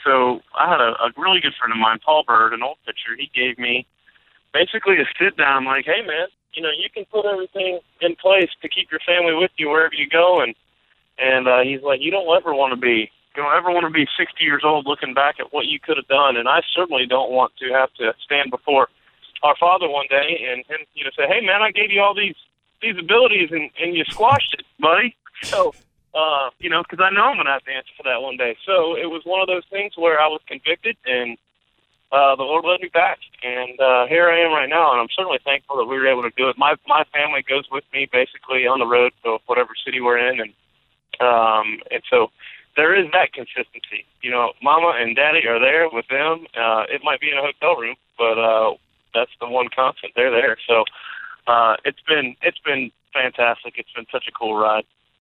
so I had a really good friend of mine, Paul Bird, an old pitcher. He gave me basically a sit down, like, hey man, you can put everything in place to keep your family with you wherever you go, and he's like, you don't ever want to be 60 years old looking back at what you could have done, and I certainly don't want to have to stand before our Father one day and him, say, hey man, I gave you all these abilities and you squashed it, buddy. So, because I know I'm going to have to answer for that one day. So it was one of those things where I was convicted, and the Lord led me back, and here I am right now, and I'm certainly thankful that we were able to do it. My family goes with me basically on the road to whatever city we're in, and so there is that consistency. Mama and Daddy are there with them. It might be in a hotel room, but that's the one constant. They're there. So it's been fantastic. It's been such a cool ride.